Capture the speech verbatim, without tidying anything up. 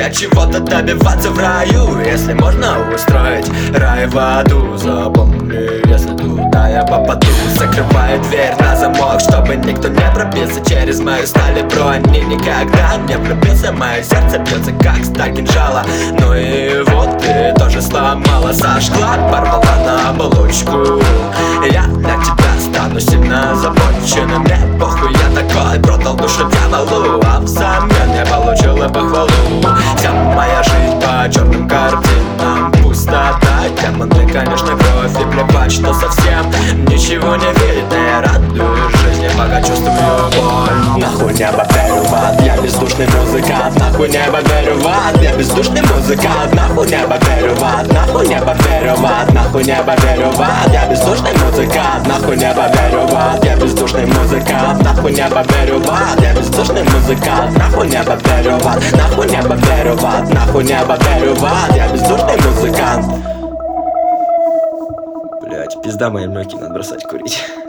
для чего-то добиваться в раю. Если можно устроить рай в аду, запомни, если туда я попаду. Закрываю дверь на замок, чтобы никто не пробился через мою сталь и бронь. И никогда не пробился, мое сердце бьется как сталь кинжала. Ну и вот ты тоже сломала, сожгла, порвала на оболочку. Я для тебя стану сильно озабоченным. Мне похуй, я такой, продал душу дьяволу, а взамен я получила похвалу. Вся моя жизнь по черным картинам, пустота, демоны, конечно, кровь. И плевать, что совсем ничего не видно. Я радуюсь жизни, пока чувствую боль. Нахуй небо, верю в ад, я бездушный музыкант. Нахуй небо, верю в ад, я бездушный музыкант. Нахуй небо, верю в ад, нахуй небо, верю в ад. Нахуй небо, верю в ад, я бездушный музыкант. Нахуй небо, верю в ад, я бездушный музыкант. Нахуй небо, верю в ад, я бездушный музыкант. Нахуй небо, верю в ад, нахуй небо, верю в ад. Нахуй небо, верю в ад, я бездушный музыкант. Блять, пизда моим легким, надо бросать курить.